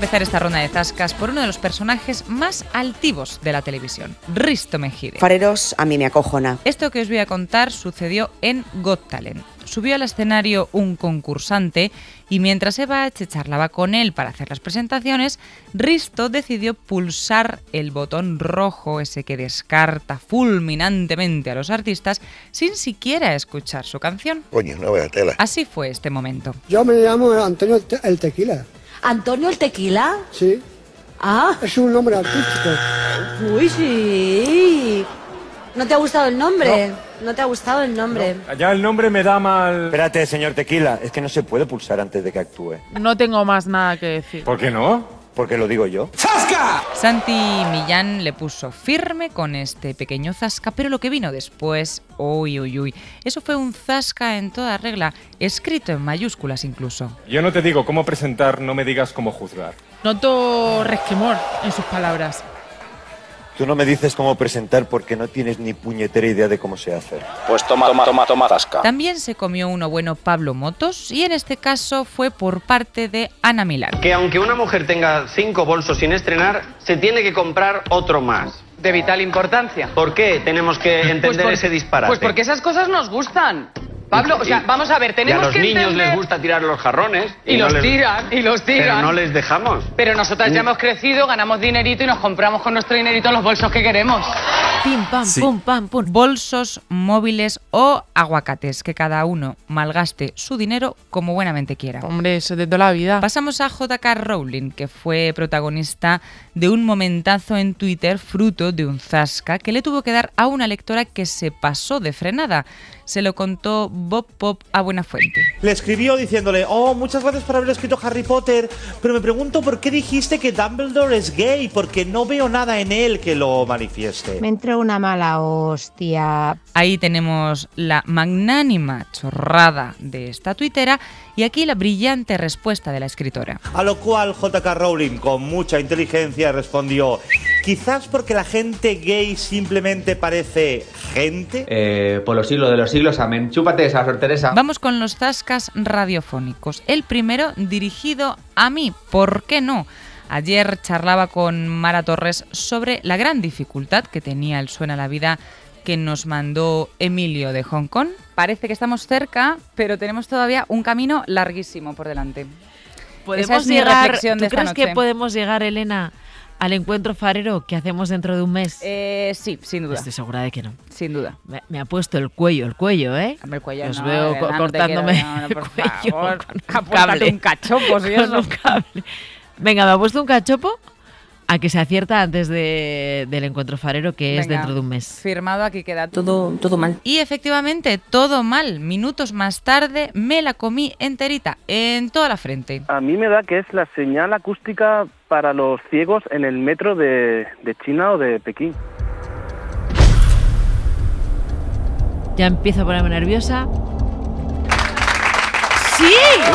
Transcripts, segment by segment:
empezar esta ronda de zascas por uno de los personajes más altivos de la televisión, Risto Mejide. Fareros, a mí me acojona. Esto que os voy a contar sucedió en Got Talent. Subió al escenario un concursante y mientras Eva H. charlaba con él para hacer las presentaciones, Risto decidió pulsar el botón rojo, ese que descarta fulminantemente a los artistas sin siquiera escuchar su canción. Coño, no vaya tela. Así fue este momento. Yo me llamo Antonio el Tequila. ¿Antonio el Tequila? Sí. Ah. Es un nombre artístico. Uy, sí. ¿No te ha gustado el nombre? No te ha gustado el nombre. No, ya el nombre me da mal... Espérate, señor Tequila, es que no se puede pulsar antes de que actúe. No tengo más nada que decir. ¿Por qué no? Porque lo digo yo. ¡Zasca! Santi Millán le puso firme con este pequeño zasca, pero lo que vino después, uy, eso fue un zasca en toda regla, escrito en mayúsculas incluso. Yo no te digo cómo presentar, no me digas cómo juzgar. Noto resquemor en sus palabras. Tú no me dices cómo presentar porque no tienes ni puñetera idea de cómo se hace. Pues toma, zasca. También se comió uno bueno Pablo Motos y en este caso fue por parte de Ana Milán. Que aunque una mujer tenga 5 bolsos sin estrenar, se tiene que comprar otro más. De vital importancia. ¿Por qué tenemos que entender ese disparate? Pues porque esas cosas nos gustan. Pablo, o sea, vamos a ver, tenemos que entender... Y a los niños les gusta tirar los jarrones. Y los tiran. Pero no les dejamos. Pero nosotras ya hemos crecido, ganamos dinerito y nos compramos con nuestro dinerito los bolsos que queremos. Pim, pam, sí. Pum, pam, pum. Bolsos, móviles o aguacates, que cada uno malgaste su dinero como buenamente quiera. Hombre, eso de toda la vida. Pasamos a J.K. Rowling, que fue protagonista de un momentazo en Twitter fruto de un zasca que le tuvo que dar a una lectora que se pasó de frenada. Se lo contó Bob Pop a Buenafuente. Le escribió diciéndole: oh, muchas gracias por haber escrito Harry Potter, pero me pregunto por qué dijiste que Dumbledore es gay, porque no veo nada en él que lo manifieste. Me entró una mala hostia. Ahí tenemos la magnánima chorrada de esta tuitera y aquí la brillante respuesta de la escritora. A lo cual J.K. Rowling, con mucha inteligencia, respondió: quizás porque la gente gay simplemente parece gente. Por los siglos de los siglos, amén. Chúpate esa, Sor Teresa. Vamos con los zascas radiofónicos. El primero dirigido a mí, ¿por qué no? Ayer charlaba con Mara Torres sobre la gran dificultad que tenía el Suena la Vida que nos mandó Emilio de Hong Kong. Parece que estamos cerca, pero tenemos todavía un camino larguísimo por delante. Esa es mi reflexión de esta noche. ¿Tú crees que podemos llegar, Elena, al encuentro farero que hacemos dentro de un mes? Sí, sin duda. Estoy segura de que no. Sin duda. Me ha puesto el cuello, ¿eh? Hombre, el cuello Os no, veo cortándome no, por el cuello favor. Con un cable. Un cachopo, ¿sí? Con un cable. Venga, me ha puesto un cachopo a que se acierta antes del encuentro farero, que es dentro de un mes. Firmado, aquí queda todo mal. Y efectivamente, todo mal. Minutos más tarde me la comí enterita, en toda la frente. A mí me da que es la señal acústica para los ciegos en el metro de China o de Pekín. Ya empiezo a ponerme nerviosa. ¡Sí!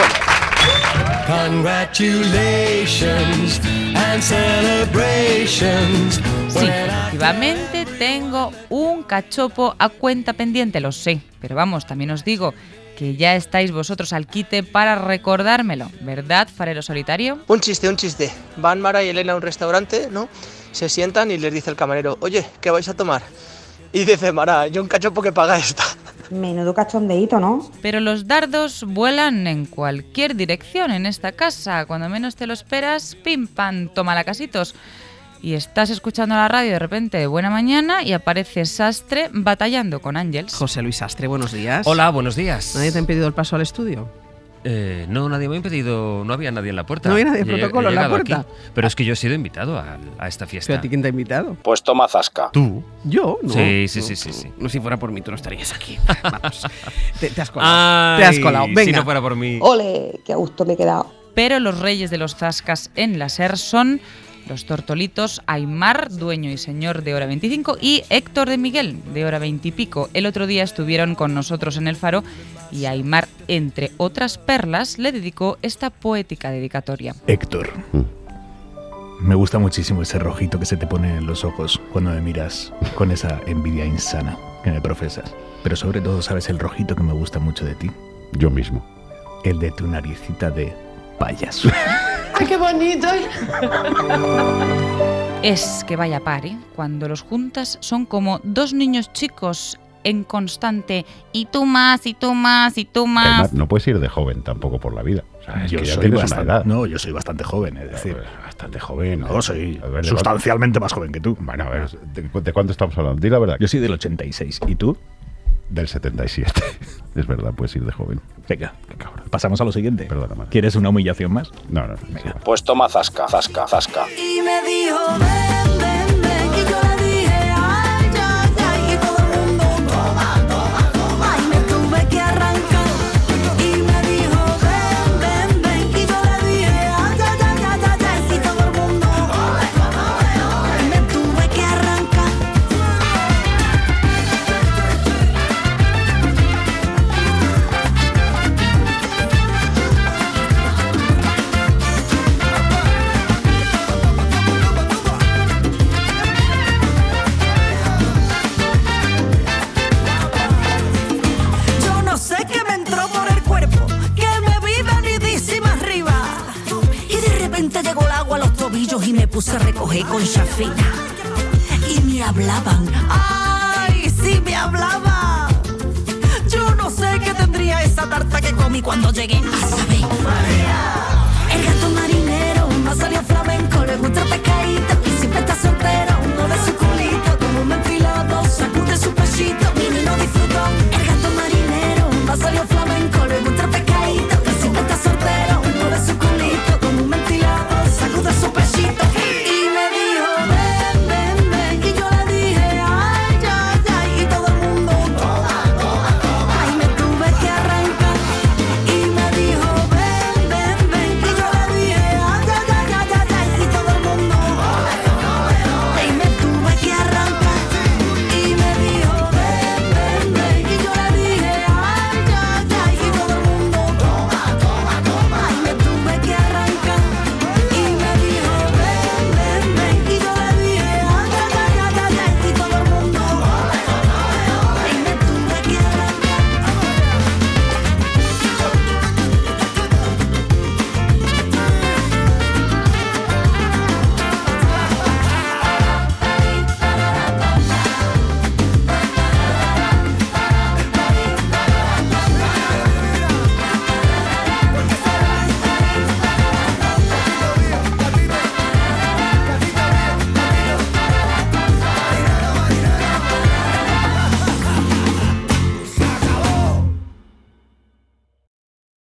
Congratulations and celebrations. Sí, efectivamente tengo un cachopo a cuenta pendiente, lo sé. Pero vamos, también os digo que ya estáis vosotros al quite para recordármelo, ¿verdad, farero solitario? Un chiste. Van Mara y Elena a un restaurante, ¿no? Se sientan y les dice el camarero: oye, ¿qué vais a tomar? Y dice Mara: yo un cachopo que paga esta. Menudo cachondeíto, ¿no? Pero los dardos vuelan en cualquier dirección en esta casa. Cuando menos te lo esperas, pim pam, toma la casitos. Y estás escuchando la radio de repente de buena mañana y aparece Sastre batallando con Ángels. José Luis Sastre, buenos días. Hola, buenos días. ¿Nadie te ha impedido el paso al estudio? No, nadie me ha impedido, no había nadie en la puerta. No había nadie de protocolo en la puerta. Aquí, pero es que yo he sido invitado a esta fiesta. ¿Pero a ti quién te ha invitado? Pues toma zasca. ¿Tú? ¿Yo? No. Sí. No, si fuera por mí tú no estarías aquí. Vamos. Te has colado. Te has colado. Venga. Si no fuera por mí. Ole, qué a gusto me he quedado. Pero los reyes de los zascas en la SER son los tortolitos Aymar, dueño y señor de Hora 25, y Héctor de Miguel, de Hora 20 y pico. El otro día estuvieron con nosotros en El Faro y Aymar, entre otras perlas, le dedicó esta poética dedicatoria. Héctor, me gusta muchísimo ese rojito que se te pone en los ojos cuando me miras con esa envidia insana que me profesas. Pero sobre todo, ¿sabes el rojito que me gusta mucho de ti? Yo mismo. El de tu naricita de payaso. ¡Ay, qué bonito! Es que vaya par, ¿eh? Cuando los juntas son como dos niños chicos en constante y tú más, y tú más, y tú más. Además, no puedes ir de joven tampoco por la vida. O sea, es yo que ya soy tienes bastante, una edad. No, yo soy bastante joven, es decir. Bastante joven. No, soy sustancialmente más joven que tú. Bueno, a ver, ¿de cuánto estamos hablando? Di la verdad. Yo soy del 86. ¿Y tú? Del 77. Es verdad, puedes ir de joven. Venga, pasamos a lo siguiente. Perdona, madre. ¿Quieres una humillación más? No. Venga. Pues toma zasca, zasca, zasca. Y me dijo, ven, ven, ven. Y yo le dije, ay, ay, ay. Y todo el mundo, toma, toma, toma. Y me tuve que arrancar. Y me dijo, ven, ven, ven. Y yo le dije, ay, ay, ay, ay, ay. Y todo el mundo, y me tuve que arrancar. Yo no sé qué me entró por el cuerpo, que me vi venidísima arriba. Y de repente llegó el agua a los tobillos y me puse a recoger con chafina. Y me hablaban, ay, sí me hablaban. Yo no sé qué tendría esa tarta que comí cuando llegué a saber. El gato marinero no salió flamenco, le gusta el pescadito y siempre está soltero. Uno de su culito como un enfilado, sacude su pechito, Mini no disfrutó. El gato marinero no salió flamenco, le gusta el pescadito y siempre está soltero. Uno de su culito como un enfilado, sacude su pechito.